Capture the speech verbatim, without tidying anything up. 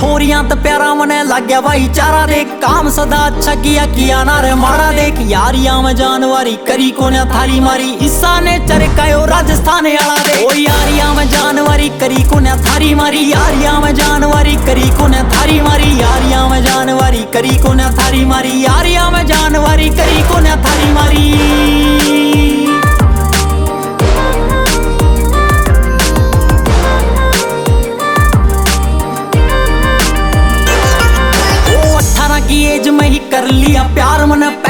छोरियां तो प्यारा मने लग गया भाईचारा देख, काम सदा अच्छा किया किया ना रे मारा देख। यारियां में जानवारी करी कोने थारी मारी, ईसा ने चरकायो राजस्थान आला दे। ओ यारियां में जानवारी करी कोने थारी मारी, यारियां में जानवारी करी कोने थारी मारी, यारियां में जानवारी करी कोने थारी मारी, यारियां में जानवारी करी कोने थारी मारी। की एज में ही कर लिया प्यार, मन